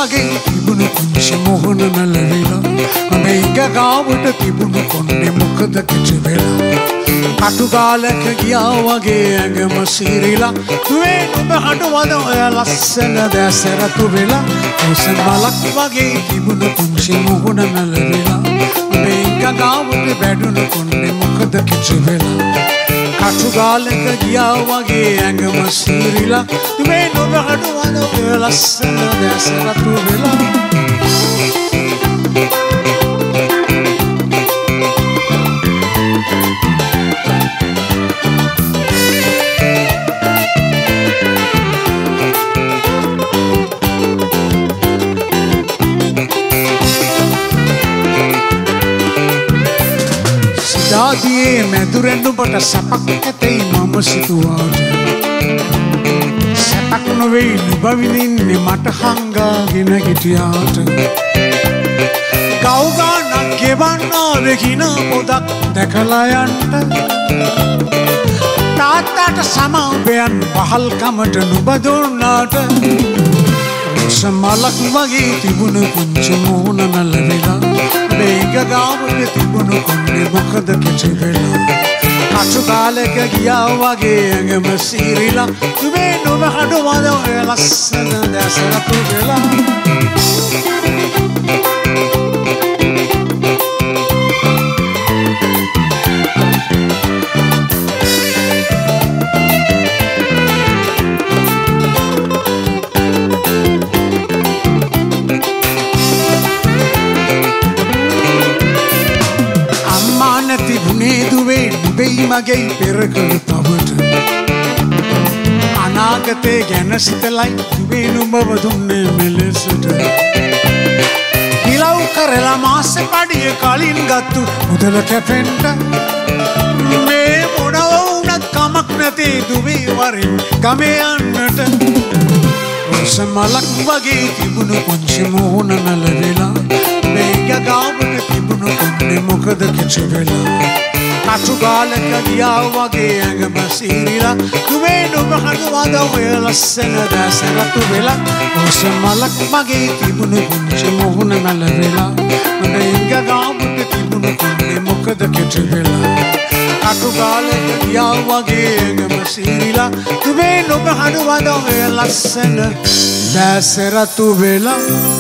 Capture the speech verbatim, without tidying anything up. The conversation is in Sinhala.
වගේ තිබුණු කුංචි මොහොන නැලවිලා මේ ගාවට තිබුණු කොන්නේ මොකද කිචි වෙලා කටු ගාලක ගියා වගේ ඇඟම සීරිලා දුවේ නුඹ හඬවද ඔය ලස්සන දැසරතු වෙලා ඔසන් මලක් වගේ තිබුණු කුංචි මොහොන නැලවිලා මේ ගාවට බැඩුණු කොන්නේ මොකද කිචි වෙලා කටු ගාලක ගියා වගේ ඇඟම සීරිලා දුවේ නුඹ හඬවද ඔය ලස්සන දැසරතු වෙලා සිතාදියේ මැදුරෙන් නුඹට සැපක් ඇතෙයි මම සිතුවාට සැපක් නොවෙයි නුඹ විඳින්නේ මට හංගාගෙන හිටියාට ගව්ගානක් ගෙවන්නාද කින පොදක් දැකලා යන්න තාත්තාට සමවැයන් පහල්කමට නුඹ දුන්නාට සමලක් වගේ තිබුණු පුංචි මෝන නැලවිලා මේක ගාවට තිබුණු කොන්නේ මොකද කිචි වෙලා කටු ගාලක ගියා වගේ ඇඟම සීරිලා දුවේ නුඹ හඬවද ඔය ලස්සන දැසරතු වෙලා මගේ පෙරකළ තවට අනාගතේ ගැන සිතලයි දුවේ නුඹව දුන්නේ මෙලෙසට හිලව් කරලා මාස පඩිය කලින් ගත්තු මුදල කැපෙන්ට මේ මොනව වුණත් කමක් නැතේ දුවේ වරින් ගමේ යන්නට සමලක් වගේ තිබුණු පුංචි මොහොන නැලවිලා මේක ගාවට තිබුණු කොන්නේ මොකද කිචි වෙලා කටු ගාලක ගියා වගේ ඇඟම සීරිලා දුවේ නුඹ හඬවද ඔය ලස්සන දැසරතු වෙලා ඔසමලක් වගේ තිබුණු පුංචි මොහොන නැලවිලා මේක ගාවට තිබුණු කොන්නේ මොකද කිචි වෙලා කටු ගාලක ගියා වගේ ඇඟම සීරිලා දුවේ නුඹ හඬවද ඔය ලස්සන දැසරතු වෙලා